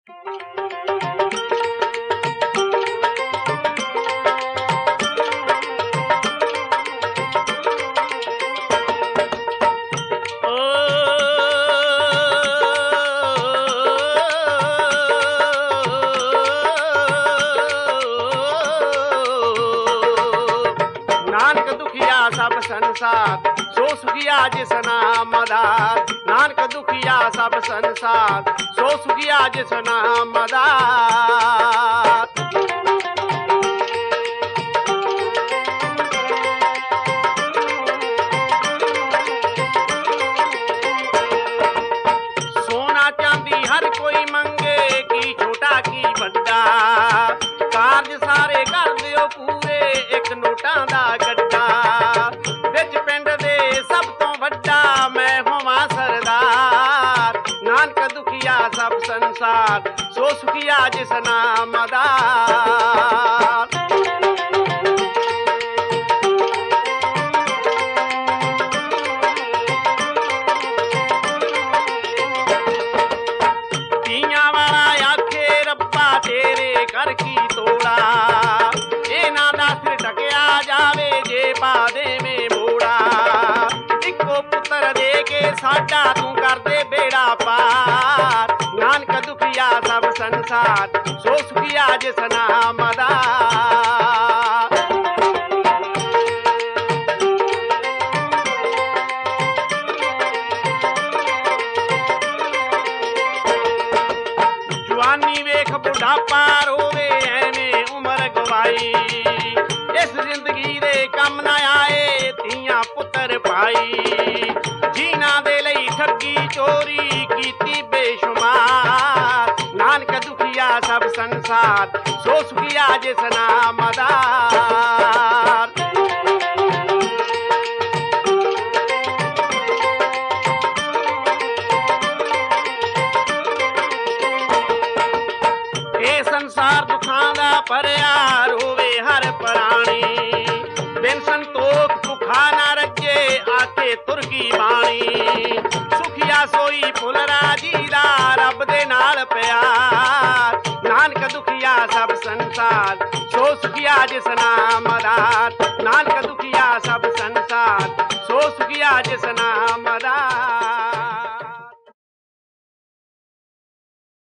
नानक दुखिया सब संसार सो सुखिया जिस नाम आधार। नानक दुखिया सब संसार सो सुखिया जिस नाम आधार। सोना चांदी हर कोई मंगे की छोटा की बड़ा। कारज सारे कर दिओ पूरे एक नोटां दा गड्ढा। विच पिंड दे सब तो वड्डा मैं होवां सरदार। नानक दुखिया सब संसार सो सुखिया जिस नाम आधार। ਧੀਆਂ ਵਾਲਾ ਆਖੇ ਰੱਬਾ ਤੇਰੇ ਕਰ ਕੀ ਤੋੜਾ। ਇਹਨਾਂ ਦਾ ਸਿਰ ਢਕਿਆ ਜਾਵੇ ਜੇ ਪਾ ਦੇਵੇਂ ਮੋੜਾ। ਇੱਕੋ ਪੁੱਤਰ ਦੇ ਕੇ ਸਾਡਾ ਤੂੰ ਕਰਦੇ ਬੇੜਾ ਪਾਰ। ਨਾਨਕ ਦੁਖੀਆ ਸਭ ਸੰਸਾਰ ਸੋ ਸੁਖੀਆ ਜਿਸ ਨਾਮ ਆਧਾਰ। ਜਵਾਨੀ ਵੇਖ ਬੁਢਾਪਾ ਰੋਵੇ ਐਵੇਂ ਉਮਰ ਗਵਾਈ। ਇਸ ਜ਼ਿੰਦਗੀ ਦੇ ਕੰਮ ਨਾ ਆਏ ਧੀਆਂ ਪੁੱਤਰ ਪਾਈ। ਜੀਣਾ ਦੇ ਲਈ ਠੱਗੀ ਚੋਰੀ ਕੀਤੀ ਬੇਸ਼ੁਮਾਰ। ਨਾਨਕ ਦੁਖੀਆ ਸਭ ਸੰਸਾਰ ਸੋ ਸੁਖੀਆ ਜਿਸ ਨਾਮ ਆਧਾਰ। ਇਹ ਸੰਸਾਰ ਦੁੱਖਾਂ ਦਾ ਭਰਿਆ ਰੋਵੇ ਹਰ ਪ੍ਰਾਣੀ। ਬਿਨ ਸੰਤੋਖ ਭੁੱਖਾ ਨਾ ਰੱਜੇ ਆਖੇ ਤੁਰ ਗਈ ਬਾਣੀ। ਸੁਖੀਆ ਸੋਈ ਫੁੱਲ ਰਾਜੀ ਦਾ ਰੱਬ ਦੇ ਨਾਲ ਪਿਆਰ। ਨਾਨਕ ਦੁਖੀਆ ਸਭ ਸੰਸਾਰ ਸੋ ਸੁਖੀਆ ਜਿਸ ਨਾਮ ਆਧਾਰ। ਨਾਨਕ ਦੁਖੀਆ ਸਭ ਸੰਸਾਰ ਸੋ ਸੁਖੀਆ ਜਿਸ ਨਾਮ